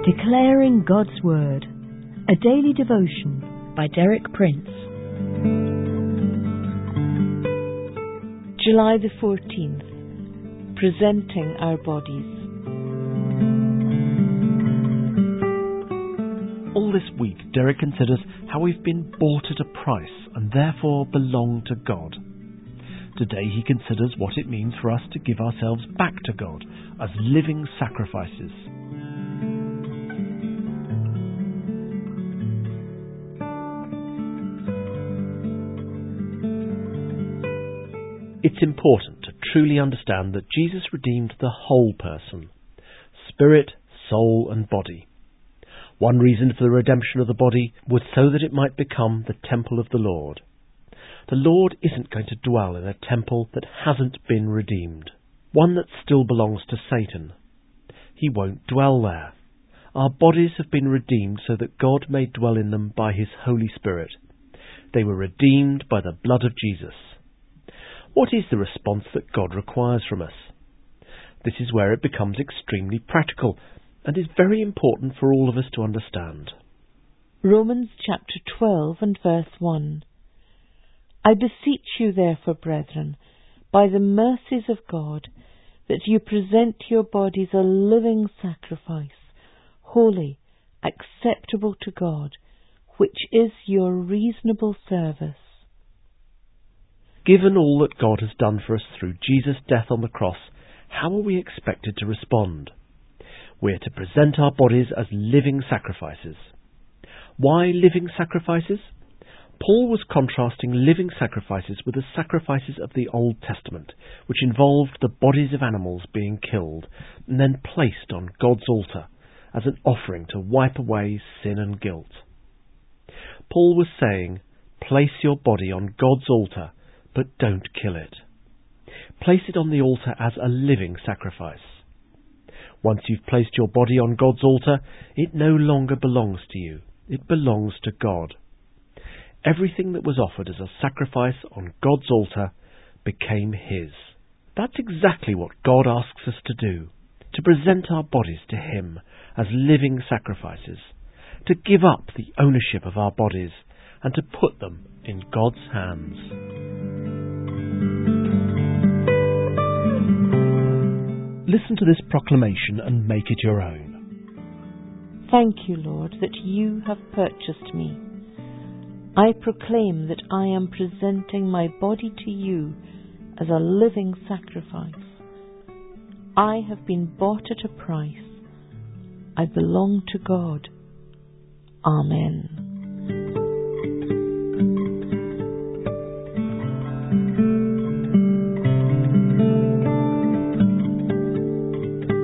Declaring God's Word, a daily devotion by Derek Prince. July the 14th, presenting our bodies. All this week, Derek considers how we've been bought at a price and therefore belong to God. Today he considers what it means for us to give ourselves back to God as living sacrifices. It's important to truly understand that Jesus redeemed the whole person, spirit, soul and body. One reason for the redemption of the body was so that it might become the temple of the Lord. The Lord isn't going to dwell in a temple that hasn't been redeemed, one that still belongs to Satan. He won't dwell there. Our bodies have been redeemed so that God may dwell in them by His Holy Spirit. They were redeemed by the blood of Jesus. What is the response that God requires from us? This is where it becomes extremely practical and is very important for all of us to understand. Romans chapter 12 and verse 1. I beseech you therefore, brethren, by the mercies of God, that you present your bodies a living sacrifice, holy, acceptable to God, which is your reasonable service. Given all that God has done for us through Jesus' death on the cross, how are we expected to respond? We're to present our bodies as living sacrifices. Why living sacrifices? Paul was contrasting living sacrifices with the sacrifices of the Old Testament, which involved the bodies of animals being killed and then placed on God's altar as an offering to wipe away sin and guilt. Paul was saying, place your body on God's altar, but don't kill it. Place it on the altar as a living sacrifice. Once you've placed your body on God's altar, it no longer belongs to you. It belongs to God. Everything that was offered as a sacrifice on God's altar became His. That's exactly what God asks us to do, to present our bodies to Him as living sacrifices, to give up the ownership of our bodies and to put them in God's hands. Listen to this proclamation and make it your own. Thank you, Lord, that you have purchased me. I proclaim that I am presenting my body to you as a living sacrifice. I have been bought at a price. I belong to God. Amen.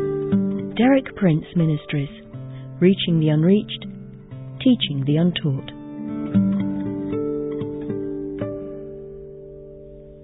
Derek Prince Ministries, reaching the unreached, teaching the untaught.